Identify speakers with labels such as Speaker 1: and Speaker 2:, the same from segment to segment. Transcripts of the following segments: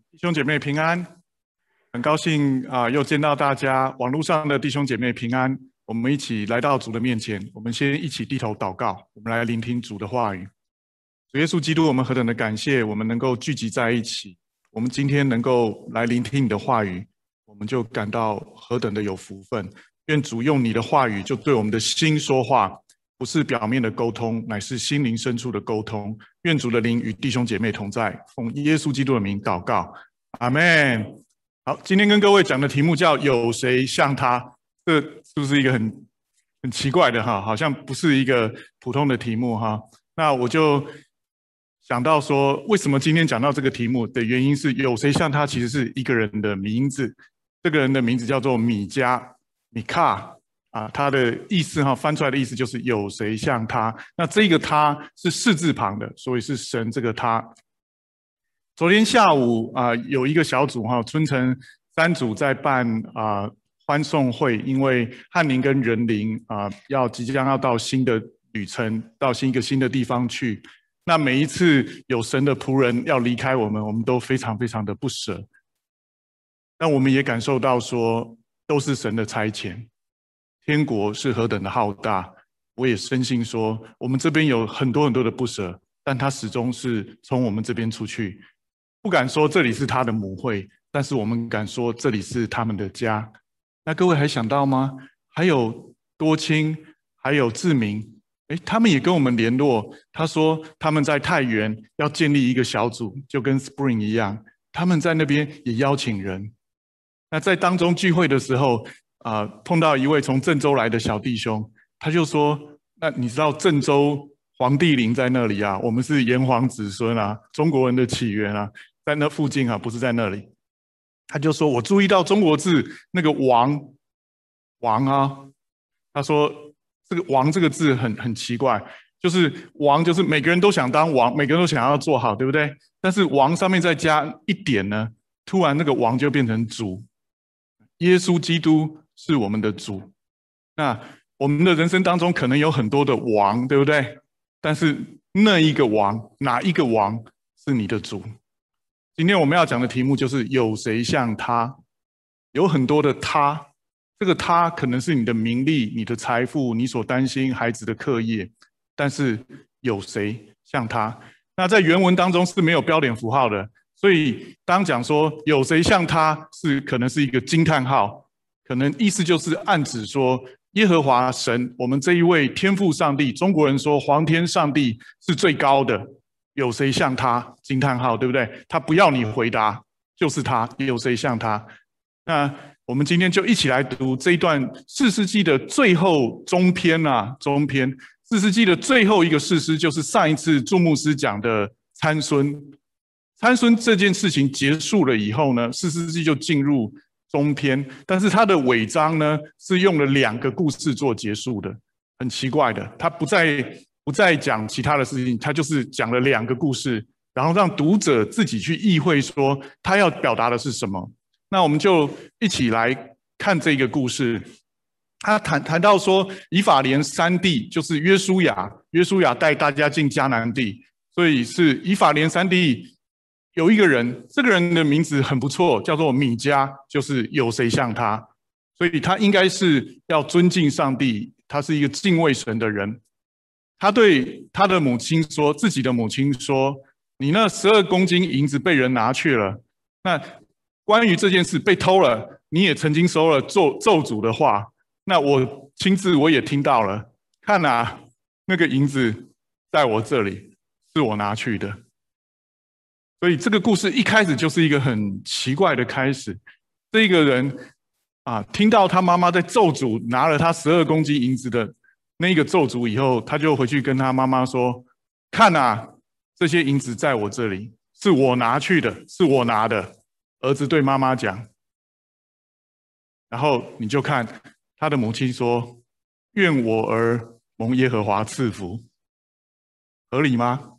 Speaker 1: 弟兄姐妹平安，很高兴又见到大家，网络上的弟兄姐妹平安。我们一起来到主的面前，我们先一起低头祷告，我们来聆听主的话语。主耶稣基督，我们何等的感谢，我们能够聚集在一起，我们今天能够来聆听你的话语，我们就感到何等的有福分。愿主用你的话语就对我们的心说话，不是表面的沟通，乃是心灵深处的沟通。愿主的灵与弟兄姐妹同在，奉耶稣基督的名祷告，阿们。好，今天跟各位讲的题目叫有谁像他，这是不是一个很奇怪的哈？好像不是一个普通的题目哈。那我就想到说，为什么今天讲到这个题目的原因是，有谁像他其实是一个人的名字，这个人的名字叫做米迦，米卡啊，他的意思哈，翻出来的意思就是有谁像他。那这个他是士字旁的，所以是神这个他。昨天下午有一个小组春城三组在办欢送会，因为翰林跟仁林即将要到新的旅程，到一个新的地方去。那每一次有神的仆人要离开我们，我们都非常非常的不舍。但我们也感受到说，都是神的差遣，天国是何等的浩大。我也深信说，我们这边有很多很多的不舍，但他始终是从我们这边出去。不敢说这里是他的母会，但是我们敢说这里是他们的家。那各位还想到吗？还有多亲，还有志明，他们也跟我们联络。他说他们在太原要建立一个小组，就跟 Spring 一样，他们在那边也邀请人。那在当中聚会的时候，碰到一位从郑州来的小弟兄，他就说：“那你知道郑州黄帝陵在那里啊？我们是炎黄子孙啊，中国人的起源啊。”在那附近不是在那里。他就说：“我注意到中国字那个王啊。”他说：“这个王这个字很奇怪，就是王就是每个人都想当王，每个人都想要做好，对不对？但是王上面再加一点呢，突然那个王就变成主。耶稣基督是我们的主。那我们的人生当中可能有很多的王，对不对？但是那一个王，哪一个王是你的主？”今天我们要讲的题目就是有谁像他？有很多的他，这个他可能是你的名利、你的财富、你所担心孩子的课业，但是有谁像他？那在原文当中是没有标点符号的，所以当讲说有谁像他，可能是一个惊叹号，可能意思就是暗指说耶和华神，我们这一位天父上帝，中国人说皇天上帝是最高的。有谁像他？惊叹号，对不对？他不要你回答，就是他。有谁像他？那我们今天就一起来读这一段士师记的最后中篇中篇。士师记的最后一个士师，就是上一次祝牧师讲的参孙。参孙这件事情结束了以后呢，士师记就进入中篇，但是它的尾章呢，是用了2个故事做结束的，很奇怪的，他不再讲其他的事情，他就是讲了2个故事，然后让读者自己去意会说他要表达的是什么。那我们就一起来看这个故事。他谈到说，以法莲3弟就是约书亚带大家进迦南地，所以是以法莲3弟有一个人，这个人的名字很不错，叫做米迦，就是有谁像他，所以他应该是要尊敬上帝，他是一个敬畏神的人。他对他的母亲说，自己的母亲说：“你那12公斤银子被人拿去了。那关于这件事被偷了，你也曾经说了咒诅的话。那我亲自我也听到了。看那个银子在我这里，是我拿去的。”所以这个故事一开始就是一个很奇怪的开始。这一个人听到他妈妈在咒诅拿了他12公斤银子的那个咒诅以后，他就回去跟他妈妈说：“看这些银子在我这里，是我拿去的，是我拿的。”儿子对妈妈讲，然后你就看他的母亲说：“愿我儿蒙耶和华赐福。”合理吗？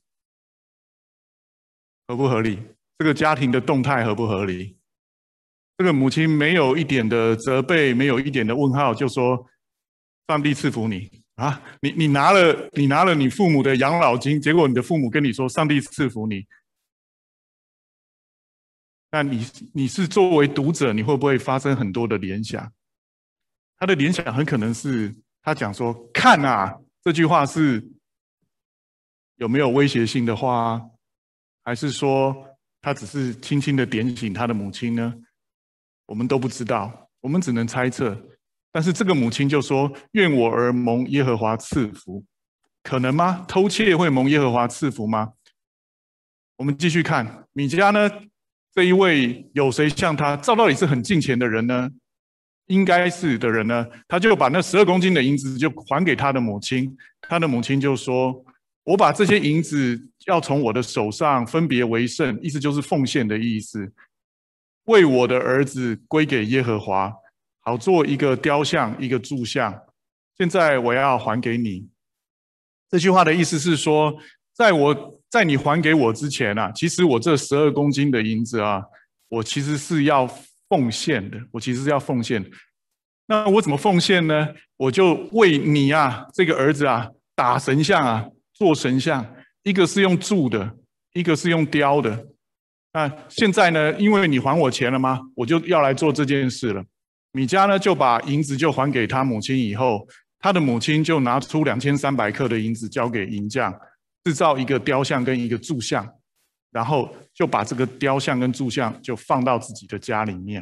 Speaker 1: 合不合理？这个家庭的动态合不合理？这个母亲没有一点的责备，没有一点的问号，就说：“上帝赐福你。”你拿了你父母的养老金，结果你的父母跟你说上帝赐福你， 那你是作为读者，你会不会发生很多的联想？他的联想很可能是他讲说：“看啊！”这句话是有没有威胁性的话，还是说他只是轻轻的点醒他的母亲呢？我们都不知道，我们只能猜测。但是这个母亲就说：“愿我儿蒙耶和华赐福。”可能吗？偷窃会蒙耶和华赐福吗？我们继续看米迦呢，这一位有谁像他照道理是很敬虔的人呢？应该是的人呢，他就把那12公斤的银子就还给他的母亲，他的母亲就说：“我把这些银子要从我的手上分别为圣，意思就是奉献的意思，为我的儿子归给耶和华，好做一个雕像，一个柱像。现在我要还给你。”这句话的意思是说，在你还给我之前啊，其实我这12公斤的银子啊，我其实是要奉献的，我其实是要奉献的。那我怎么奉献呢？我就为你啊，这个儿子啊，打神像啊，做神像，一个是用铸的，一个是用雕的。那现在呢，因为你还我钱了吗？我就要来做这件事了。米迦呢，就把银子就还给他母亲以后，他的母亲就拿出2300克的银子交给银匠，制造一个雕像跟一个柱像，然后就把这个雕像跟柱像就放到自己的家里面。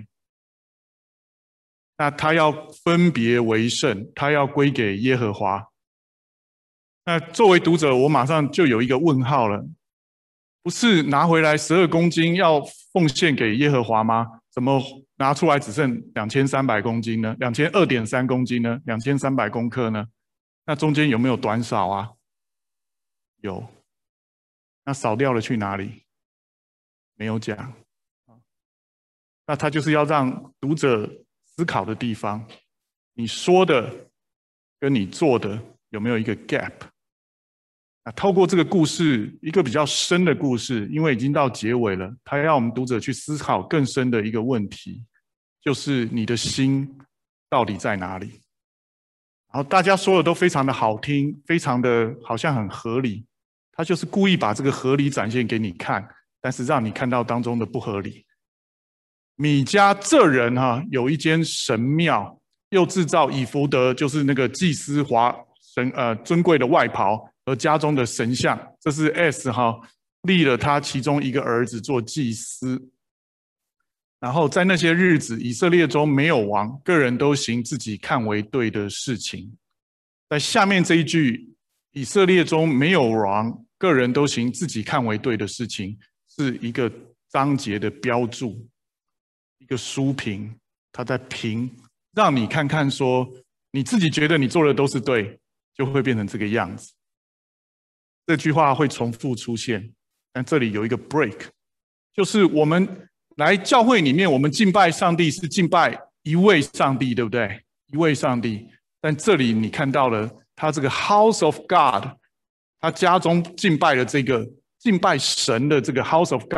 Speaker 1: 那他要分别为圣，他要归给耶和华。那作为读者，我马上就有一个问号了：不是拿回来12公斤要奉献给耶和华吗？怎么拿出来只剩2300公斤呢？2.3公斤呢？2300公克呢？那中间有没有短少啊？有。那少掉了去哪里？没有讲。那他就是要让读者思考的地方，你说的跟你做的有没有一个 gap？ 那透过这个故事，一个比较深的故事，因为已经到结尾了，他要我们读者去思考更深的一个问题，就是你的心到底在哪里？然后大家说的都非常的好听，非常的好像很合理，他就是故意把这个合理展现给你看，但是让你看到当中的不合理。米迦这人有一间神庙，又制造以弗得，就是那个祭司尊贵的外袍和家中的神像，这是 S 立了他其中一个儿子做祭司。然后在那些日子，以色列中没有王，个人都行自己看为对的事情。在下面这一句，以色列中没有王，个人都行自己看为对的事情，是一个章节的标注，一个书评，他在评，让你看看说，你自己觉得你做的都是对，就会变成这个样子。这句话会重复出现，但这里有一个 break， 就是我们来教会里面，我们敬拜上帝是敬拜一位上帝，对不对？一位上帝。但这里你看到了，他这个 House of God， 他家中敬拜的这个敬拜神的这个 House of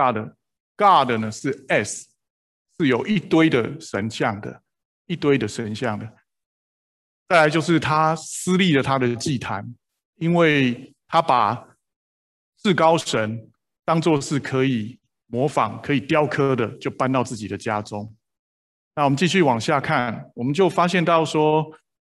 Speaker 1: God 呢是 S， 是有一堆的神像的，一堆的神像的。再来就是他私立了他的祭坛，因为他把至高神当作是可以模仿、可以雕刻的，就搬到自己的家中。那我们继续往下看，我们就发现到说，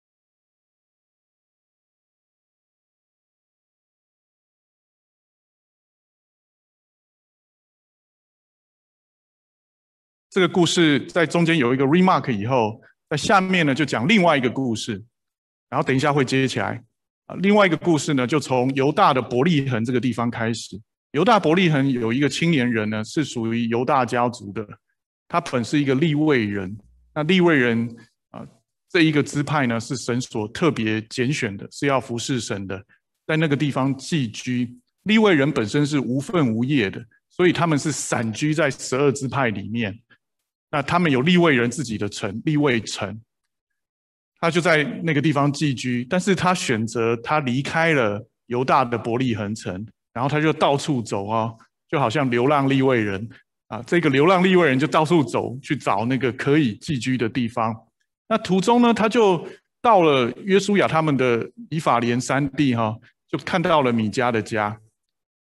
Speaker 1: 这个故事在中间有一个 remark 以后，在下面呢就讲另外一个故事，然后等一下会接起来。另外一个故事呢，就从犹大的伯利恒这个地方开始。犹大伯利恒有一个青年人呢，是属于犹大家族的，他本是一个利未人。那利未人这一个支派呢，是神所特别拣选的，是要服侍神的，在那个地方寄居。利未人本身是无分无业的，所以他们是散居在12支派里面。那他们有利未人自己的城，利未城，他就在那个地方寄居，但是他选择他离开了犹大的伯利恒城，然后他就到处走就好像流浪利未人这个流浪利未人就到处走去找那个可以寄居的地方。那途中呢，他就到了约书亚他们的以法莲山地就看到了米迦的家。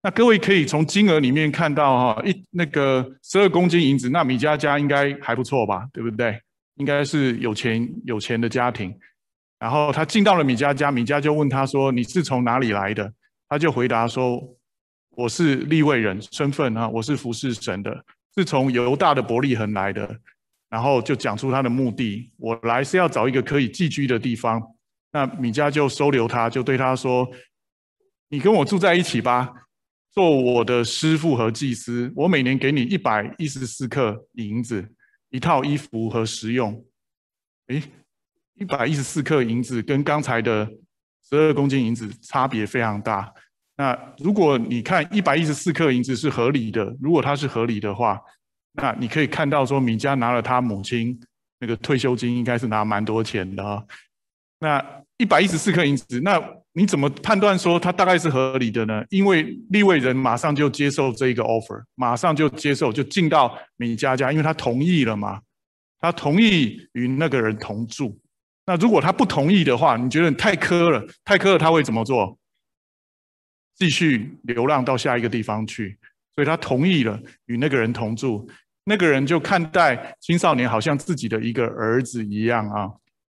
Speaker 1: 那各位可以从金额里面看到那个12公斤银子，那米迦家应该还不错吧，对不对？应该是有钱的家庭。然后他进到了米迦家，米迦就问他说：“你是从哪里来的？”他就回答说：“我是利未人，身份我是服侍神的，是从犹大的伯利恒来的。”然后就讲出他的目的：“我来是要找一个可以寄居的地方。”那米迦就收留他，就对他说：“你跟我住在一起吧。”做我的师傅和祭司，我每年给你114克银子，一套衣服和食用。114克银子跟刚才的12公斤银子差别非常大。那如果你看114克银子是合理的，如果它是合理的话，那你可以看到说米迦拿了他母亲那个退休金，应该是拿蛮多钱的啊。那114克银子，那你怎么判断说它大概是合理的呢？因为利未人马上就接受这一个 offer， 马上就接受，就进到米迦家，因为他同意了嘛，他同意与那个人同住。那如果他不同意的话，你觉得你太苛了，他会怎么做？继续流浪到下一个地方去。所以他同意了与那个人同住，那个人就看待青少年好像自己的一个儿子一样啊。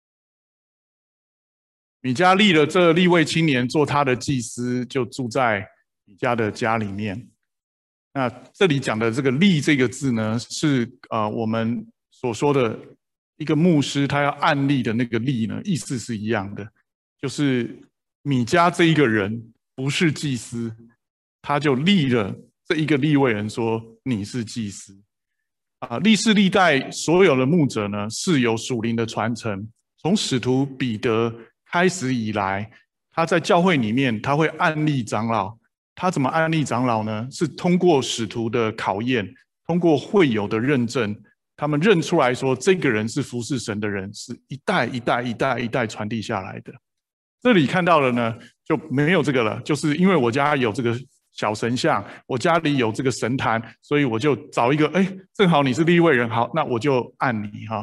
Speaker 1: 米迦立了这利未青年做他的祭司，就住在米迦的家里面。那这里讲的这个立这个字呢，是我们所说的一个牧师他要按立的那个立呢，意思是一样的，就是米迦这一个人不是祭司，他就立了这一个利未人说你是祭司。历世历代所有的牧者呢，是有属灵的传承，从使徒彼得开始以来，他在教会里面他会按立长老。他怎么按立长老呢？是通过使徒的考验，通过会友的认证，他们认出来说这个人是服侍神的人，是一代一代一代一代传递下来的。这里看到了呢，就没有这个了，就是因为我家有这个小神像，我家里有这个神坛，所以我就找一个，正好你是利未人，好，那我就按你哈。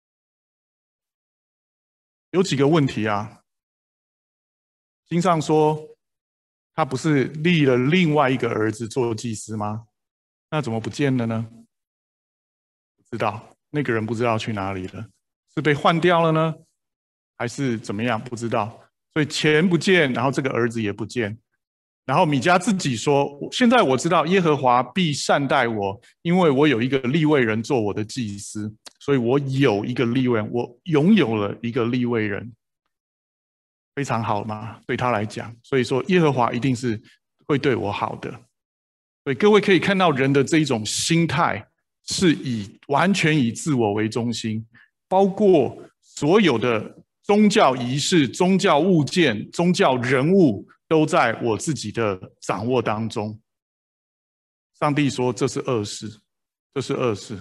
Speaker 1: 有几个问题啊？经上说他不是立了另外一个儿子做祭司吗？那怎么不见了呢？不知道，那个人不知道去哪里了，是被换掉了呢，还是怎么样？不知道。所以钱不见，然后这个儿子也不见。然后米迦自己说：“现在我知道耶和华必善待我，因为我有一个利未人做我的祭司，所以我有一个利未人，我拥有了一个利未人。”非常好嘛，对他来讲，所以说耶和华一定是会对我好的。所以各位可以看到人的这一种心态，是完全以自我为中心，包括所有的宗教仪式、宗教物件、宗教人物，都在我自己的掌握当中。上帝说这是恶事，这是恶事，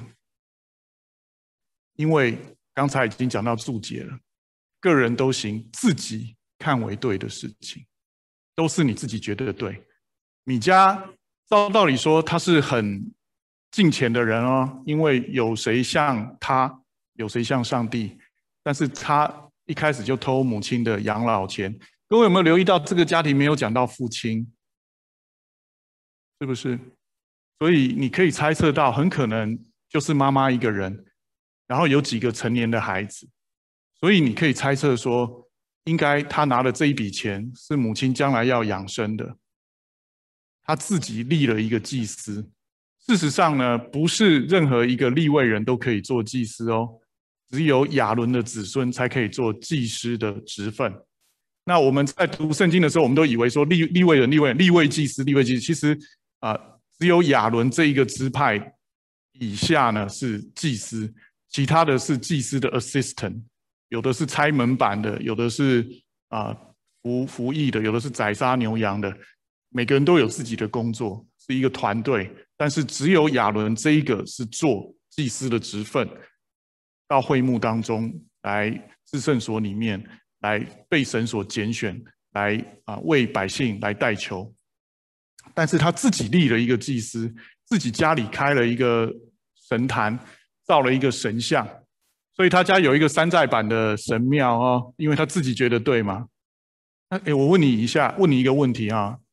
Speaker 1: 因为刚才已经讲到注解了，个人都行自己看为对的事情，都是你自己觉得对。米迦照道理说他是很敬虔的人哦，因为有谁像他，有谁像上帝？但是他一开始就偷母亲的养老钱。各位有没有留意到这个家庭没有讲到父亲？是不是？所以你可以猜测到，很可能就是妈妈一个人，然后有几个成年的孩子。所以你可以猜测说，应该他拿的这一笔钱是母亲将来要养生的，他自己立了一个祭司。事实上呢，不是任何一个利未人都可以做祭司哦，只有亚伦的子孙才可以做祭司的职分。那我们在读圣经的时候，我们都以为说利未人、利未祭司，其实只有亚伦这一个支派以下呢是祭司，其他的是祭司的 assistant。有的是拆门板的，有的是服役的，有的是宰杀牛羊的，每个人都有自己的工作，是一个团队。但是只有亚伦这一个是做祭司的职分，到会幕当中来至圣所里面来被神所拣选，来为百姓来代求。但是他自己立了一个祭司，自己家里开了一个神坛，造了一个神像。所以他家有一个山寨版的神庙哦，因为他自己觉得对嘛。我问你一个问题啊，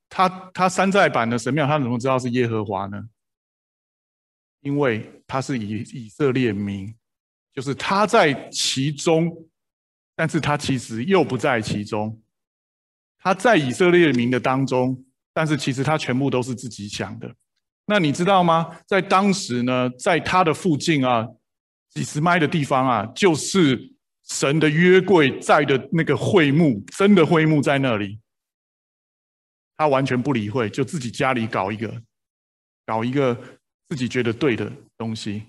Speaker 1: 他山寨版的神庙，他怎么知道是耶和华呢？因为他是以色列民，就是他在其中，但是他其实又不在其中。他在以色列民的当中，但是其实他全部都是自己想的。那你知道吗？在当时呢，在他的附近啊，几十迈的地方啊，就是神的约柜在的那个会幕，真的会幕在那里。他完全不理会，就自己家里搞一个自己觉得对的东西。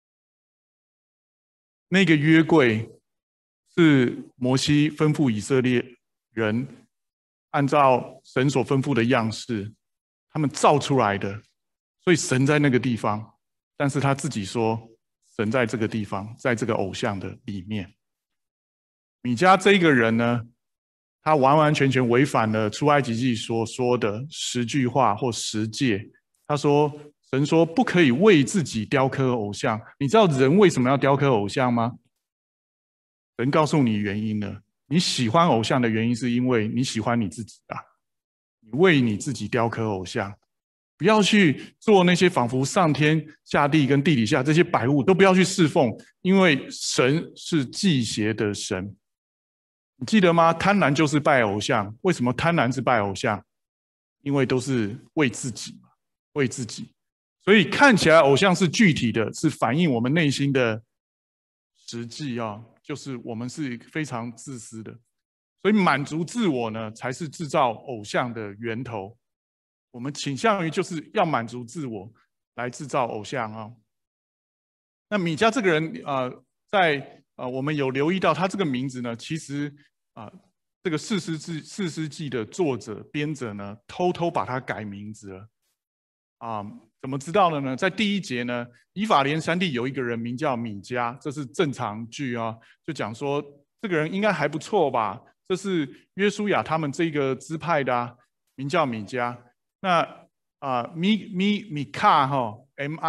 Speaker 1: 那个约柜是摩西吩咐以色列人按照神所吩咐的样式，他们造出来的。所以神在那个地方，但是他自己说神在这个地方，在这个偶像的里面。米迦这个人呢，他完完全全违反了出埃及记所说的10句话或10诫。他说神说不可以为自己雕刻偶像。你知道人为什么要雕刻偶像吗？神告诉你原因了。你喜欢偶像的原因是因为你喜欢你自己啊，你为你自己雕刻偶像。不要去做那些仿佛上天下地跟地底下这些百物，都不要去侍奉，因为神是忌邪的神。你记得吗？贪婪就是拜偶像。为什么贪婪是拜偶像？因为都是为自己，为自己。所以看起来偶像是具体的，是反映我们内心的实际啊，就是我们是非常自私的。所以满足自我呢，才是制造偶像的源头。我们倾向于就是要满足自我来制造偶像啊。那米迦这个人在我们有留意到他这个名字呢，其实这个士师记的作者编者呢，偷偷把他改名字了怎么知道的呢？在第1节呢，以法莲山地有一个人名叫米迦，这是正常句啊，就讲说这个人应该还不错吧。这是约书亚他们这个支派的名叫米迦。那米卡哈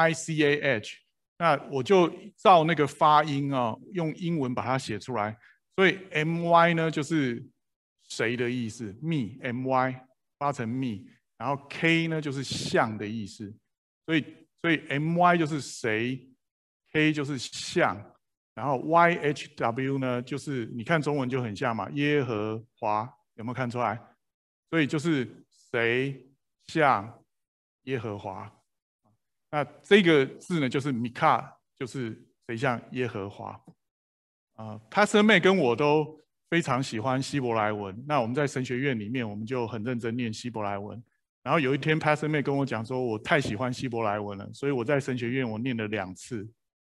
Speaker 1: MICAH， 那我就照那个发音用英文把它写出来。所以 MY 呢就是谁的意思 ，me MY 发成 me， 然后 K 呢就是像的意思，所以 MY 就是谁 ，K 就是像，然后 YHW 呢就是你看中文就很像嘛，耶和华有没有看出来？所以就是谁像耶和华，那这个字呢，就是米卡，就是谁像耶和华。Pastor May 跟我都非常喜欢希伯来文。那我们在神学院里面，我们就很认真念希伯来文。然后有一天 Pastor May 跟我讲说，我太喜欢希伯来文了，所以我在神学院我念了2次。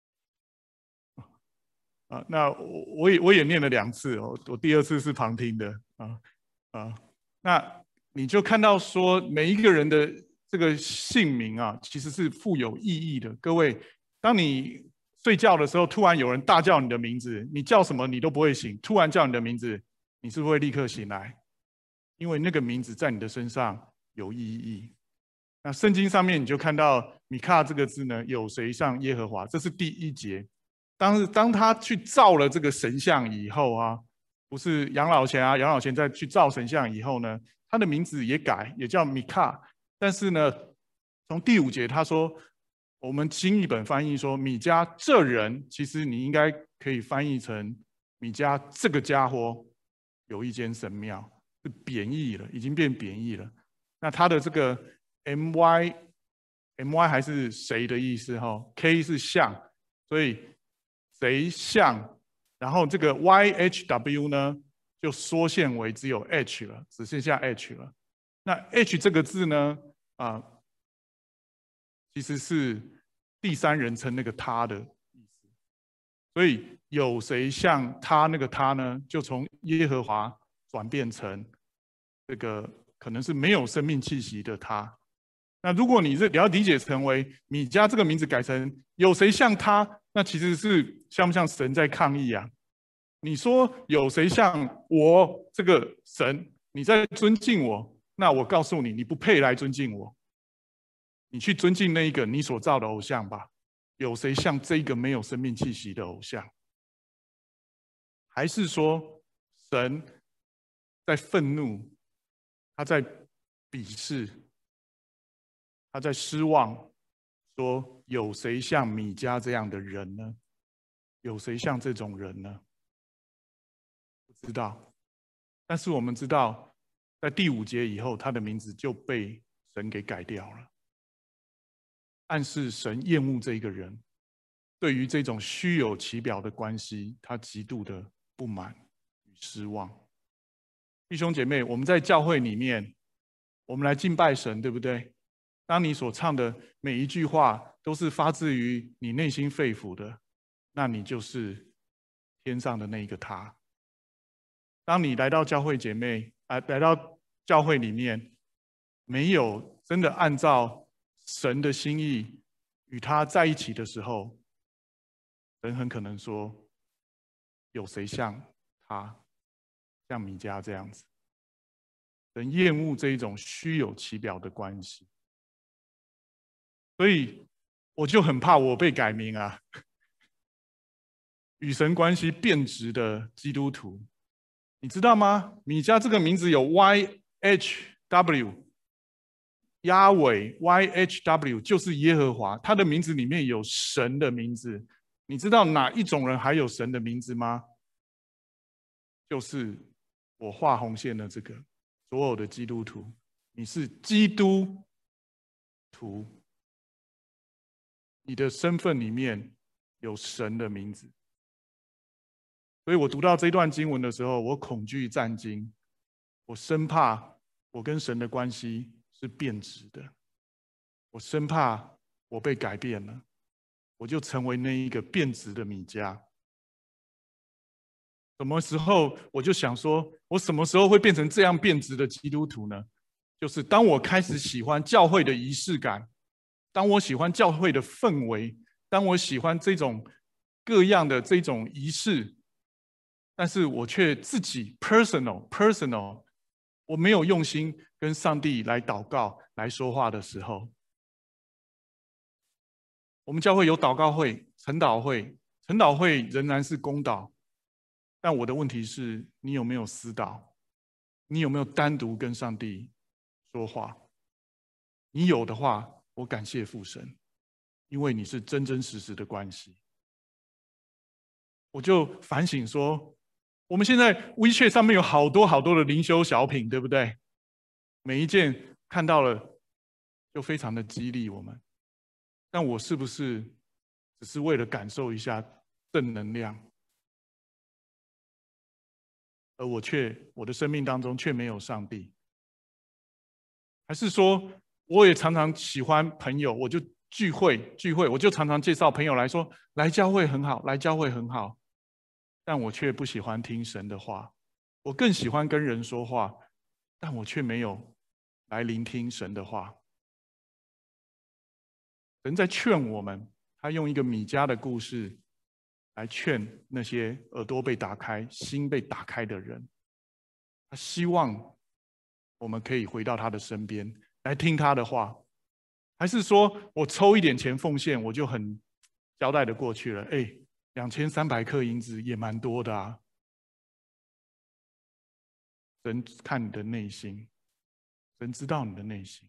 Speaker 1: 那我也念了2次哦，我第2次是旁听的那你就看到说每一个人的这个姓名其实是富有意义的。各位，当你睡觉的时候，突然有人大叫你的名字，你叫什么你都不会醒，突然叫你的名字，你是不是会立刻醒来？因为那个名字在你的身上有意义。那圣经上面你就看到米卡这个字呢，有谁像耶和华？这是第1节。当他去造了这个神像以后不是杨老钱杨老钱在去造神像以后呢，他的名字也改，也叫米卡。但是呢，从第5节他说，我们新译本翻译说米迦这人，其实你应该可以翻译成米迦这个家伙有一间神庙，是贬义了，已经变贬义了。那他的这个 MY 还是谁的意思？K 是像，所以谁像，然后这个 YHW 呢，就缩限为只有 H 了，只剩下 H 了。那 H 这个字呢，其实是第3人称那个他的意思。所以有谁像他那个他呢，就从耶和华转变成这个可能是没有生命气息的他。那如果你要理解成为米迦这个名字改成有谁像他，那其实是像不像神在抗议啊？你说有谁像我这个神，你在尊敬我，那我告诉你，你不配来尊敬我。你去尊敬那一个你所造的偶像吧。有谁像这个没有生命气息的偶像？还是说神在愤怒，他在鄙视，他在失望，说有谁像米迦这样的人呢？有谁像这种人呢？不知道。但是我们知道，在第5节以后，他的名字就被神给改掉了，暗示神厌恶这个人，对于这种虚有其表的关系，他极度的不满与失望。弟兄姐妹，我们在教会里面，我们来敬拜神，对不对？当你所唱的每一句话都是发自于你内心肺腑的，那你就是天上的那一个他。当你来到教会来到教会里面，没有真的按照神的心意与他在一起的时候，人很可能说：有谁像他，像米迦这样子？人厌恶这一种虚有其表的关系，所以我就很怕我被改名啊，与神关系变质的基督徒。你知道吗？米迦这个名字有 YHW， 押尾 YHW 就是耶和华，他的名字里面有神的名字。你知道哪一种人还有神的名字吗？就是我画红线的这个，所有的基督徒，你是基督徒，你的身份里面有神的名字。所以我读到这段经文的时候，我恐惧战惊，我生怕我跟神的关系是变质的，我生怕我被改变了，我就成为那一个变质的米迦。什么时候我就想说，我什么时候会变成这样变质的基督徒呢？就是当我开始喜欢教会的仪式感，当我喜欢教会的氛围，当我喜欢这种各样的这种仪式，但是我却自己 personal， 我没有用心跟上帝来祷告、来说话的时候，我们教会有祷告会、晨祷会，晨祷会仍然是公祷，但我的问题是，你有没有私祷？你有没有单独跟上帝说话？你有的话，我感谢父神，因为你是真真实实的关系。我就反省说，我们现在 WeChat 上面有好多好多的灵修小品，对不对？每一件看到了就非常的激励我们，但我是不是只是为了感受一下正能量，而我的生命当中却没有上帝？还是说，我也常常喜欢朋友，我就聚会，我就常常介绍朋友来说，来教会很好，来教会很好，但我却不喜欢听神的话，我更喜欢跟人说话，但我却没有来聆听神的话。神在劝我们，他用一个米迦的故事来劝那些耳朵被打开、心被打开的人。他希望我们可以回到他的身边来听他的话，还是说我抽一点钱奉献，我就很交代的过去了？2300克银子也蛮多的啊。神看你的内心，神知道你的内心。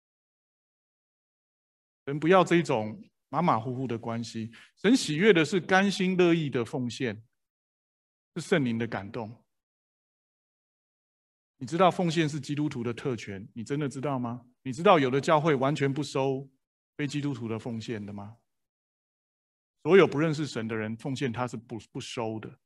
Speaker 1: 神不要这种马马虎虎的关系，神喜悦的是甘心乐意的奉献，是圣灵的感动。你知道奉献是基督徒的特权，你真的知道吗？你知道有的教会完全不收非基督徒的奉献的吗？所有不认识神的人奉献他是不收的，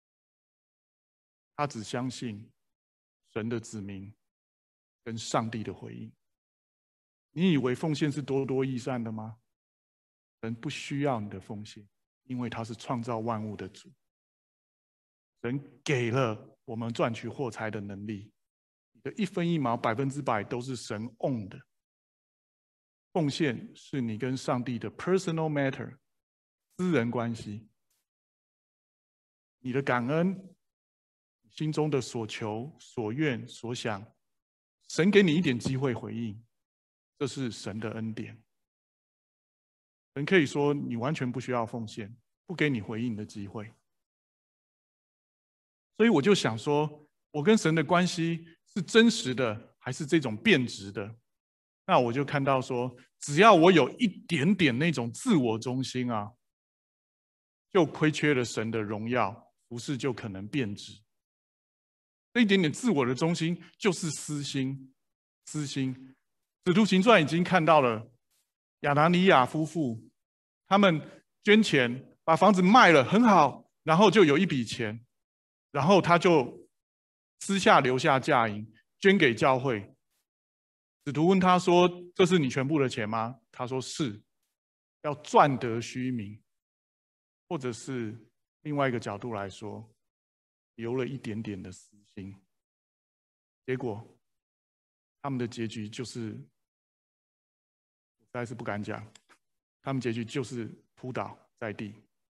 Speaker 1: 他只相信神的子民跟上帝的回应。你以为奉献是多多益善的吗？神不需要你的奉献，因为他是创造万物的主。神给了我们赚取货财的能力，你的一分一毛100%都是神 own 的。奉献是你跟上帝的 personal matter， 私人关系。你的感恩，心中的所求、所愿、所想，神给你一点机会回应，这是神的恩典。神可以说你完全不需要奉献，不给你回应的机会。所以我就想说，我跟神的关系是真实的， 还是这种变质的？那我就看到说，只要我有一点点那种自我中心啊，就亏缺了神的荣耀，服事就可能变质。这一点点自我的中心就是私心，私心。使徒行传已经看到了亚拿尼亚夫妇，他们捐钱把房子卖了，很好，然后就有一笔钱，然后他就私下留下价银，捐给教会。使徒问他说：“这是你全部的钱吗？”他说：“是。”要赚得虚名，或者是另外一个角度来说，留了一点点的私心，结果他们的结局就是，实在是不敢讲，他们结局就是扑倒在地。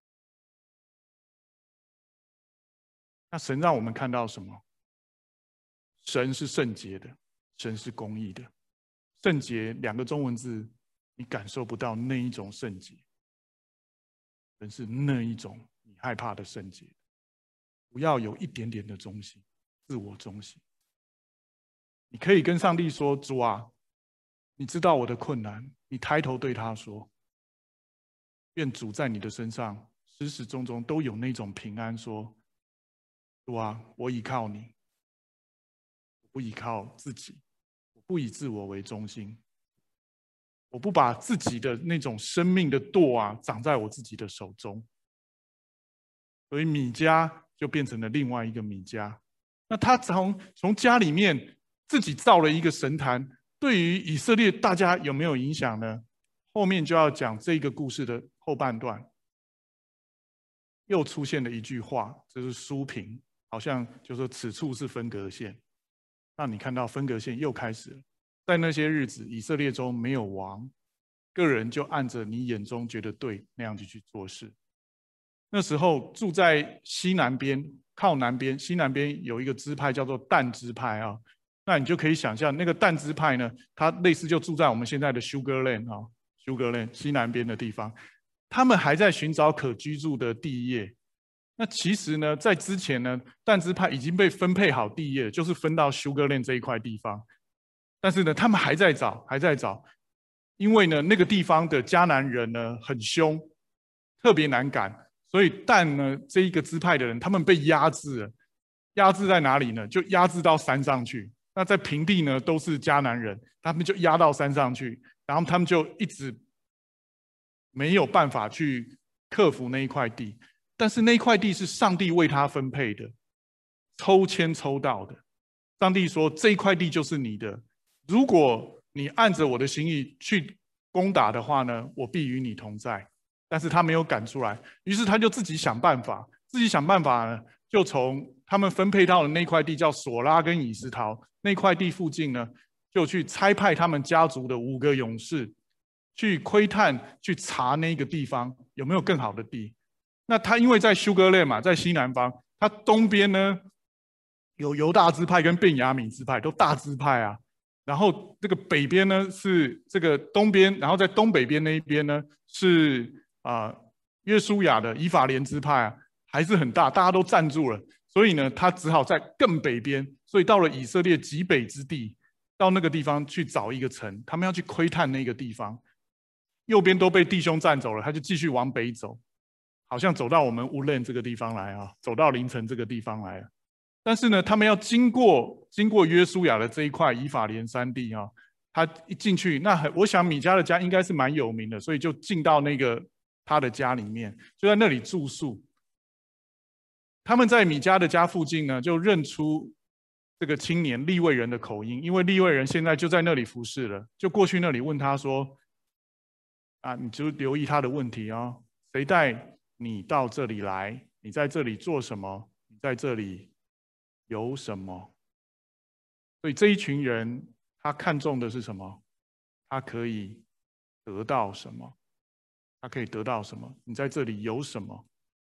Speaker 1: 那神让我们看到什么？神是圣洁的，神是公义的。圣洁两个中文字，你感受不到那一种圣洁，神是那一种你害怕的圣洁。不要有一点点的中心，自我中心。你可以跟上帝说：“主啊，你知道我的困难。”你抬头对他说：“愿主在你的身上始始终终都有那种平安。”说：“主啊，我倚靠你，我不依靠自己，我不以自我为中心，我不把自己的那种生命的舵啊长在我自己的手中。”所以米迦就变成了另外一个米迦。那他从家里面自己造了一个神坛，对于以色列大家有没有影响呢？后面就要讲这个故事的后半段，又出现了一句话，就是书评，好像就说此处是分隔线。那你看到分隔线又开始了。在那些日子，以色列中没有王，个人就按着你眼中觉得对那样子去做事。那时候住在西南边，靠南边，西南边有一个支派叫做但支派啊。那你就可以想象，那个但支派呢，它类似就住在我们现在的 Sugar Land 啊 ，Sugar Land 西南边的地方。他们还在寻找可居住的地业。那其实呢，在之前呢，但支派已经被分配好地业，就是分到 Sugar Land 这一块地方。但是呢，他们还在找，还在找，因为呢，那个地方的迦南人呢很凶，特别难赶。所以但呢，这一个支派的人，他们被压制了。压制在哪里呢？就压制到山上去。那在平地呢，都是迦南人，他们就压到山上去，然后他们就一直没有办法去克服那一块地。但是那一块地是上帝为他分配的，抽签抽到的。上帝说：“这一块地就是你的，如果你按着我的心意去攻打的话呢，我必与你同在。”但是他没有赶出来，于是他就自己想办法，呢，就从他们分配到的那块地叫索拉跟以斯陶那块地附近呢，就去差派他们家族的5个勇士去窥探、去查那个地方有没有更好的地。那他因为在 Sugar Land 嘛，在西南方，他东边呢有犹大支派跟便雅悯支派，都大支派啊。然后这个北边呢是这个东边，然后在东北边那一边呢是约书亚的以法莲支派啊，还是很大，大家都站住了，所以呢，他只好在更北边，所以到了以色列极北之地，到那个地方去找一个城，他们要去窥探那个地方。右边都被弟兄占走了，他就继续往北走，好像走到我们乌伦这个地方来啊，走到凌晨这个地方来了。但是呢，他们要经过约书亚的这一块以法莲山地啊，他一进去，那我想米迦的家应该是蛮有名的，所以就进到那个他的家里面，就在那里住宿。他们在米迦的家附近呢，就认出这个青年利未人的口音，因为利未人现在就在那里服侍了，就过去那里问他说：“你就留意他的问题哦，谁带你到这里来？你在这里做什么？你在这里有什么？”所以这一群人，他看重的是什么？他可以得到什么？他可以得到什么？你在这里有什么？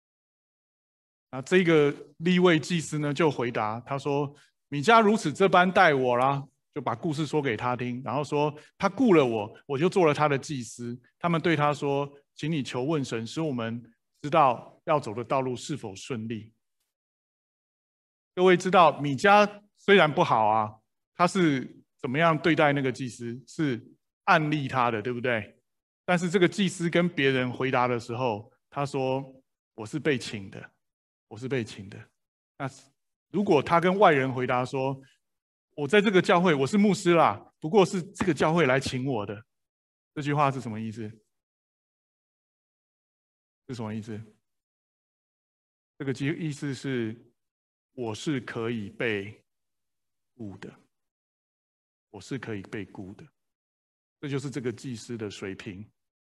Speaker 1: 这个利未祭司呢就回答他说：“米迦如此这般待我啦。”就把故事说给他听，然后说他雇了我，我就做了他的祭司。他们对他说：“请你求问神，使我们知道要走的道路是否顺利。”各位知道，米迦虽然不好啊，他是怎么样对待那个祭司，是暗利他的，对不对？但是这个祭司跟别人回答的时候，他说：“我是被请的，我是被请的。”那如果他跟外人回答说：“我在这个教会，我是牧师啦，不过是这个教会来请我的。”这句话是什么意思？是什么意思？这个意思是，我是可以被雇的，我是可以被雇的。这就是这个祭司的水平。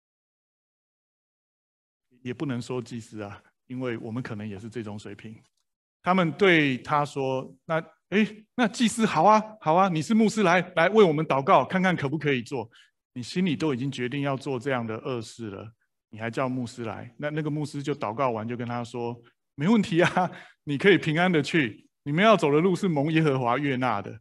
Speaker 1: 也不能说祭司啊，因为我们可能也是这种水平。他们对他说：“那祭司好啊，好啊，你是牧师，来为我们祷告，看看可不可以做。你心里都已经决定要做这样的恶事了，你还叫牧师来？那个牧师就祷告完，就跟他说：没问题啊，你可以平安的去。你们要走的路是蒙耶和华悦纳的。”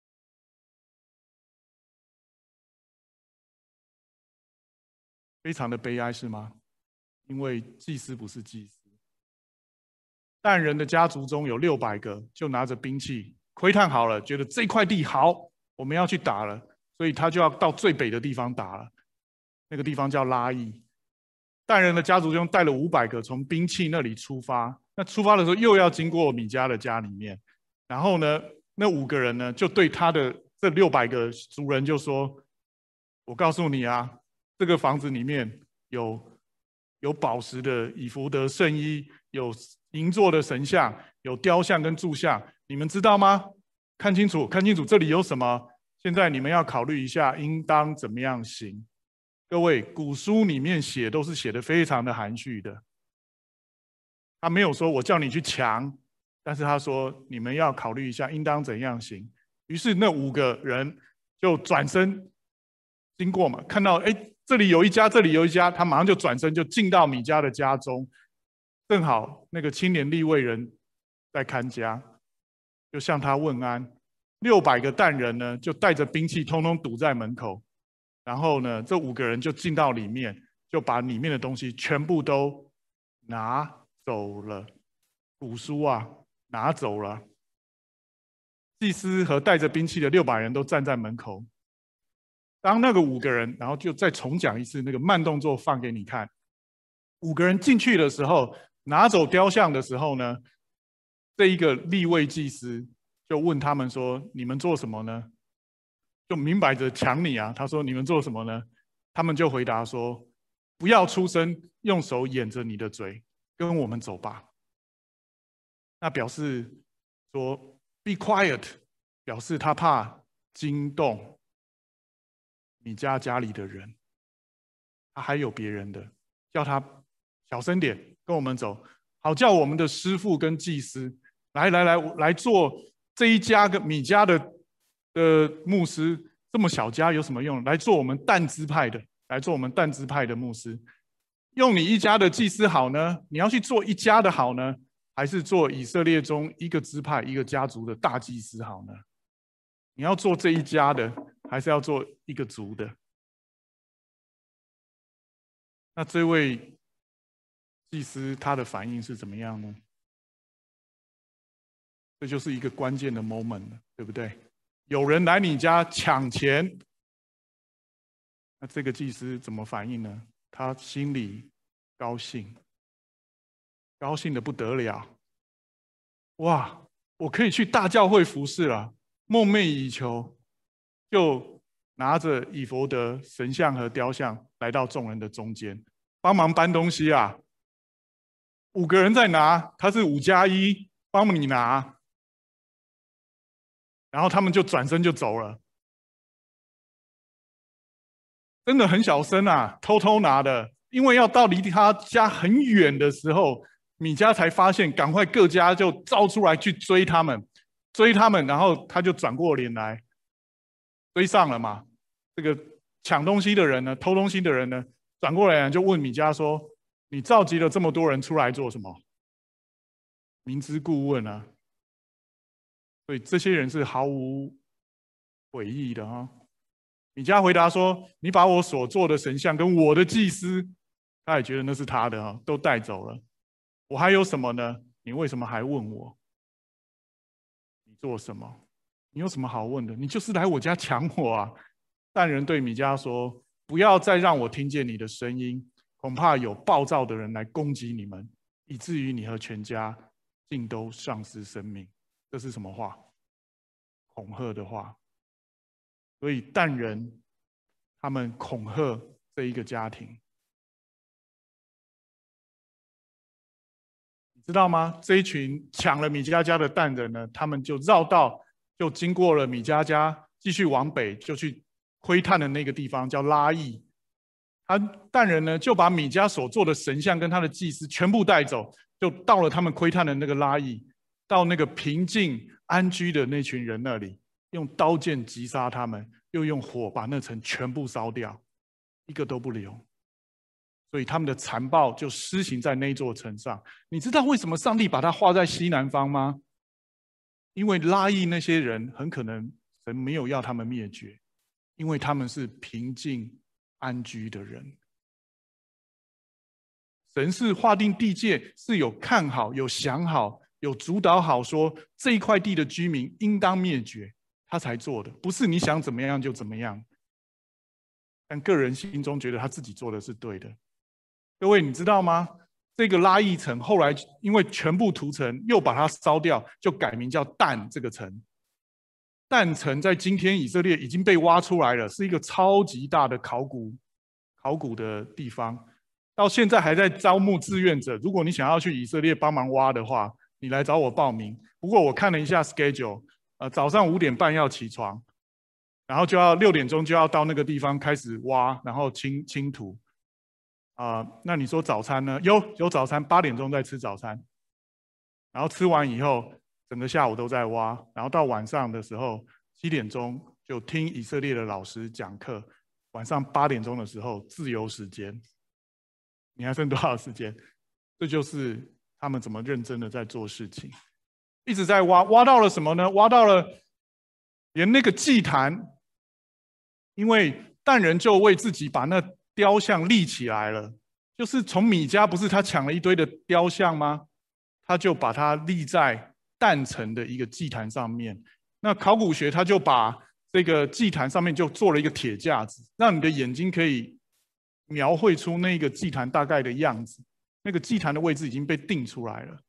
Speaker 1: 非常的悲哀，是吗？因为祭司不是祭司。但人的家族中有600个，就拿着兵器窥探好了，觉得这块地好，我们要去打了，所以他就要到最北的地方打了。那个地方叫拉邑。但人的家族中带了500个，从兵器那里出发。那出发的时候又要经过米迦的家里面，然后呢，那5个人呢，就对他的这600个族人就说：“我告诉你啊，这个房子里面有宝石的以弗得圣衣，有银做的神像，有雕像跟柱像，你们知道吗？看清楚，看清楚，这里有什么？现在你们要考虑一下，应当怎么样行。”各位，古书里面写都是写的非常的含蓄的，他没有说我叫你去抢，但是他说你们要考虑一下，应当怎样行。于是那5个人就转身经过嘛，看到这里有一家，这里有一家，他马上就转身就进到米迦的家中，正好那个青年利未人在看家，就向他问安。600个但人呢，就带着兵器，通通堵在门口。然后呢，这5个人就进到里面，就把里面的东西全部都拿走了。古书啊，拿走了。祭司和带着兵器的600人都站在门口。当那个5个人，然后就再重讲一次那个慢动作放给你看。5个人进去的时候，拿走雕像的时候呢，这一个利未祭司就问他们说：“你们做什么呢？”就明摆着抢你啊！他说：“你们做什么呢？”他们就回答说：“不要出声，用手掩着你的嘴，跟我们走吧。”那表示说 “be quiet”， 表示他怕惊动米迦家里的人，他还有别人的，叫他小声点，跟我们走，好叫我们的师父跟祭司来做这一家跟米迦的牧师。这么小家有什么用？来做我们但支派的，来做我们但支派的牧师。用你一家的祭司好呢？你要去做一家的好呢？还是做以色列中一个支派、一个家族的大祭司好呢？你要做这一家的，还是要做一个族的？那这位祭司他的反应是怎么样呢？这就是一个关键的 moment 了，对不对？有人来你家抢钱，那这个祭司怎么反应呢？他心里高兴，高兴的不得了。哇，我可以去大教会服侍了，梦寐以求，就拿着以弗得神像和雕像来到众人的中间，帮忙搬东西啊。5个人在拿，他是5+1，帮你拿。然后他们就转身就走了，真的很小声啊，偷偷拿的。因为要到离他家很远的时候，米迦才发现，赶快各家就招出来去追他们，然后他就转过脸来，追上了嘛。这个抢东西的人呢，偷东西的人呢，转过来就问米迦说：“你召集了这么多人出来做什么？”明知故问啊。所以这些人是毫无悔意的啊。米迦回答说：“你把我所做的神像跟我的祭司，他也觉得那是他的啊，都带走了。我还有什么呢？你为什么还问我？你做什么？ 你有什么好问的？你就是来我家抢我啊！但人对米迦说：不要再让我听见你的声音，恐怕有暴躁的人来攻击你们，以至于你和全家尽都丧失生命。这是什么话？恐吓的话。所以但人他们恐吓这一个家庭，你知道吗？这一群抢了米迦家的但人呢，他们就绕道，就经过了米迦家，继续往北，就去窥探的那个地方叫拉邑。但人呢，就把米迦所做的神像跟他的祭司全部带走，就到了他们窥探的那个拉邑，到那个平静安居的那群人那里，用刀剑击杀他们，又用火把那城全部烧掉，一个都不留。所以他们的残暴就施行在那座城上。你知道为什么上帝把它画在西南方吗？因为拉邑那些人很可能神没有要他们灭绝，因为他们是平静安居的人。神是划定地界，是有看好、有想好、有主导好，说这一块地的居民应当灭绝，他才做的，不是你想怎么样就怎么样。但个人心中觉得他自己做的是对的。各位，你知道吗？这个拉邑城后来因为全部屠城，又把它烧掉，就改名叫但这个城。但城在今天以色列已经被挖出来了，是一个超级大的考古的地方。到现在还在招募志愿者，如果你想要去以色列帮忙挖的话，你来找我报名。不过我看了一下 schedule，早上5点半要起床，然后就要6点钟就要到那个地方开始挖，然后清土。那你说早餐呢？有早餐，8点钟在吃早餐，然后吃完以后，整个下午都在挖，然后到晚上的时候7点钟就听以色列的老师讲课，晚上8点钟的时候自由时间。你还剩多少时间？这就是他们怎么认真的在做事情，一直在挖，挖到了什么呢？挖到了连那个祭坛，因为但人就为自己把那雕像立起来了，就是从米迦不是他抢了一堆的雕像吗？他就把它立在但城的一个祭坛上面。那考古学他就把这个祭坛上面就做了一个铁架子，让你的眼睛可以描绘出那个祭坛大概的样子。那个祭坛的位置已经被定出来了。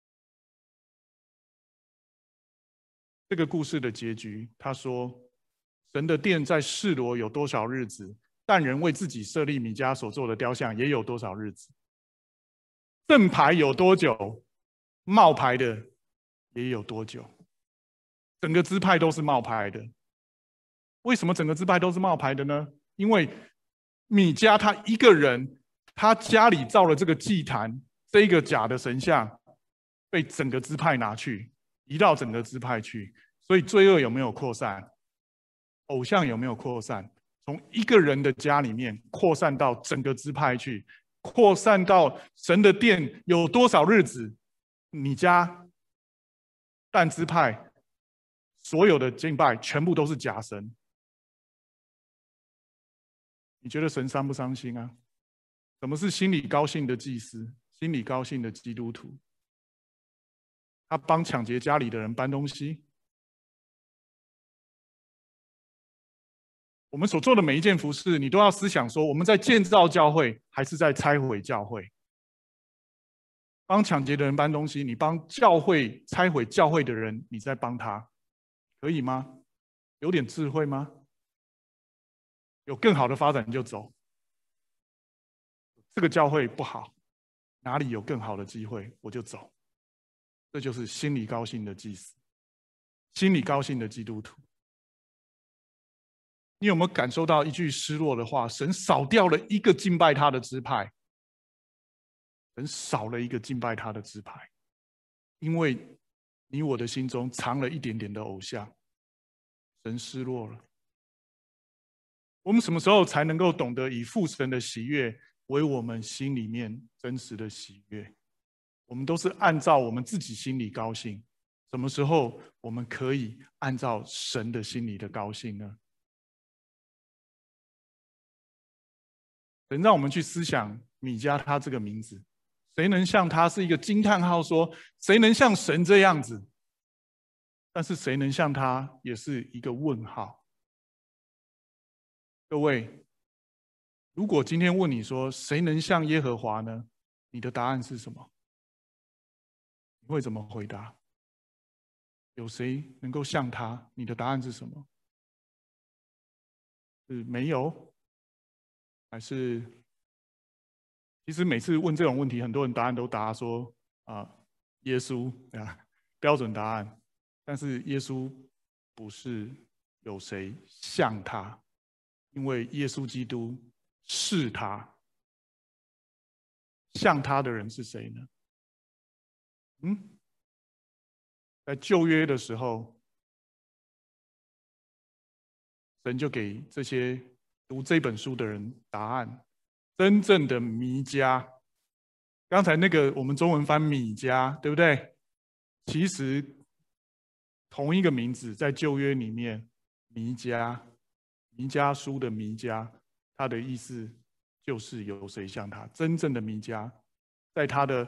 Speaker 1: 这个故事的结局，他说：神的殿在示罗有多少日子，但人为自己设立米迦所做的雕像也有多少日子。正牌有多久，冒牌的也有多久。整个支派都是冒牌的。为什么整个支派都是冒牌的呢？因为米迦他一个人，他家里造了这个祭坛，这一个假的神像被整个支派拿去，移到整个支派去，所以罪恶有没有扩散？偶像有没有扩散？从一个人的家里面扩散到整个支派去，扩散到神的殿有多少日子？你家但支派所有的敬拜全部都是假神。你觉得神伤不伤心啊？什么是心里高兴的祭司？心里高兴的基督徒？他帮抢劫家里的人搬东西。我们所做的每一件服事，你都要思想说，我们在建造教会，还是在拆毁教会？帮抢劫的人搬东西，你帮教会拆毁教会的人，你在帮他，可以吗？有点智慧吗？有更好的发展就走。这个教会不好，哪里有更好的机会我就走。这就是心里高兴的祭司，心里高兴的基督徒。你有没有感受到一句失落的话？神少掉了一个敬拜他的支派，神少了一个敬拜他的支派，因为你我的心中藏了一点点的偶像，神失落了。我们什么时候才能够懂得以父神的喜悦为我们心里面真实的喜悦？我们都是按照我们自己心里高兴，什么时候我们可以按照神的心里的高兴呢？神让我们去思想米迦他这个名字，谁能像他是一个惊叹号说，谁能像神这样子？ 但是谁能像他，也是一个问号。各位，如果今天问你说谁能像耶和华呢？你的答案是什么？你会怎么回答？有谁能够像他？你的答案是什么？是没有，还是？其实每次问这种问题，很多人答案都答说耶稣啊，标准答案。但是耶稣不是有谁像他，因为耶稣基督是他。像他的人是谁呢？在旧约的时候，神就给这些读这本书的人答案。真正的弥迦，刚才那个我们中文翻米迦，对不对？其实同一个名字在旧约里面，弥迦，弥迦书的弥迦，它的意思就是有谁像他。真正的弥迦，在他的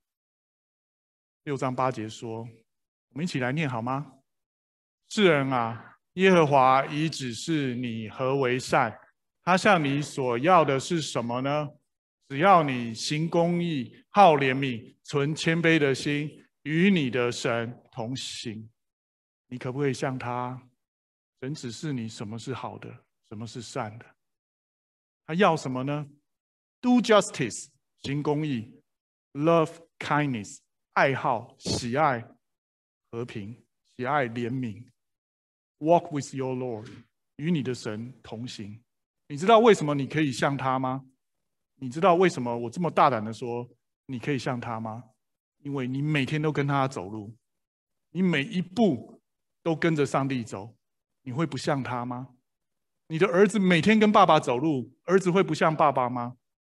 Speaker 1: 6章8节说，我们一起来念好吗？世人啊，耶和华已指示你何为善，他向你所要的是什么呢？只要你行公义，好怜悯，存谦卑的心，与你的神同行。你可不可以像他？神指示你什么是好的，什么是善的。他要什么呢？ Do justice， 行公义， Love kindness， 爱好喜爱和平，喜爱怜悯， Walk with your Lord， 与你的神同行。你知道为什么你可以像他吗？你知道为什么我这么大胆的说你可以像他吗？因为你每天都跟他走路，你每一步都跟着上帝走，你会不像他吗？你的儿子每天跟爸爸走路，儿子会不像爸爸吗？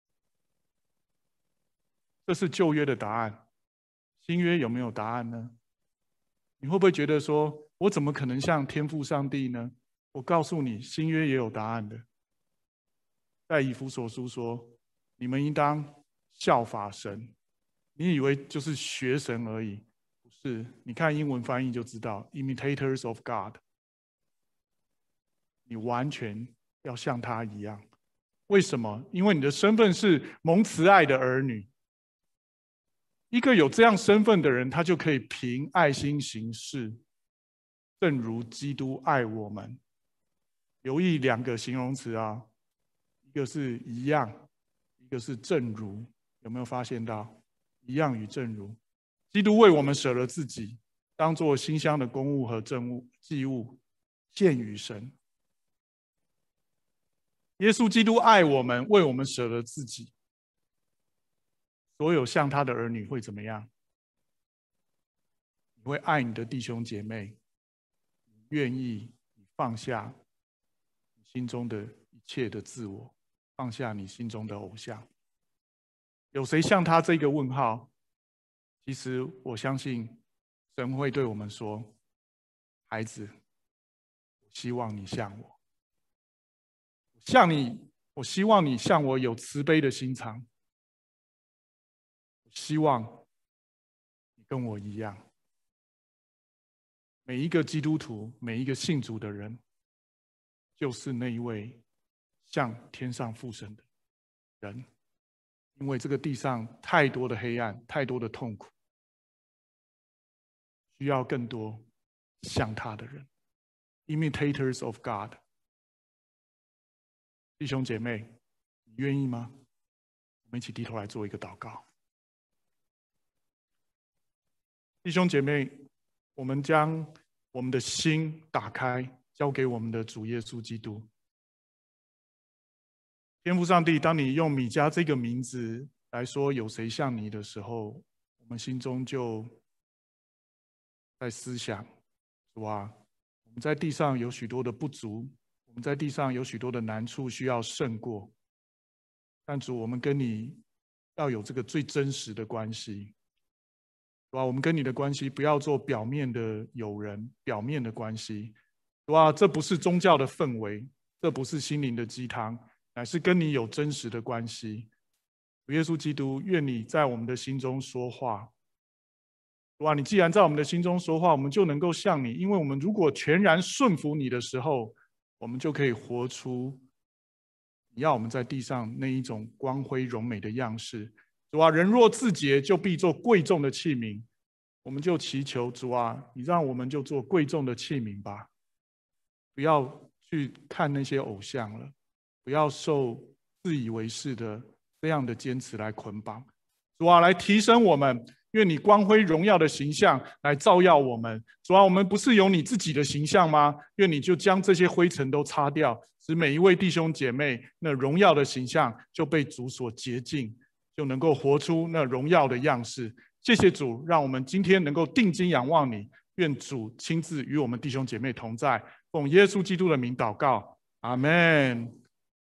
Speaker 1: 这是旧约的答案。新约有没有答案呢？你会不会觉得说，我怎么可能像天父上帝呢？我告诉你，新约也有答案的。在以弗所书说，你们应当效法神。你以为就是学神而已，不是？你看英文翻译就知道 ，imitators of God。你完全要像他一样。为什么？因为你的身份是蒙慈爱的儿女。一个有这样身份的人，他就可以凭爱心行事，正如基督爱我们。留意2个形容词啊，一个是一样，一个是正如。有没有发现到一样与正如？基督为我们舍了自己，当作馨香的供物和祭物，献与神。耶稣基督爱我们，为我们舍了自己。所有像他的儿女会怎么样？你会爱你的弟兄姐妹，你愿意放下你心中的一切的自我，放下你心中的偶像。有谁像他这个问号？其实我相信神会对我们说：孩子，我希望你像我，我希望你像我有慈悲的心肠，我希望你跟我一样。每一个基督徒，每一个信主的人，就是那一位像天上父神的人。因为这个地上太多的黑暗，太多的痛苦，需要更多像他的人 ，imitators of God。弟兄姐妹，你愿意吗？我们一起低头来做一个祷告。弟兄姐妹，我们将我们的心打开，交给我们的主耶稣基督。天父上帝，当你用米迦这个名字来说有谁像你的时候，我们心中就在思想，主啊，我们在地上有许多的不足，我们在地上有许多的难处需要胜过。但主，我们跟你要有这个最真实的关系，主啊，我们跟你的关系不要做表面的友人、表面的关系，主啊，这不是宗教的氛围，这不是心灵的鸡汤，乃是跟你有真实的关系。主耶稣基督，愿你在我们的心中说话， 主啊，你既然在我们的心中说话，我们就能够像你，因为我们如果全然顺服你的时候，我们就可以活出你要我们在地上那一种光辉荣美的样式。主啊，人若自洁，就必做贵重的器皿。我们就祈求主啊，你让我们就做贵重的器皿吧，不要去看那些偶像了，不要受自以为是的这样的坚持来捆绑。主啊，来提升我们，愿你光辉荣耀的形象来照耀我们。主啊，我们不是有你自己的形象吗？愿你就将这些灰尘都擦掉，使每一位弟兄姐妹那荣耀的形象就被主所洁净，就能够活出那荣耀的样式。谢谢主，让我们今天能够定睛仰望你。愿主亲自与我们弟兄姐妹同在，奉耶稣基督的名祷告，阿们。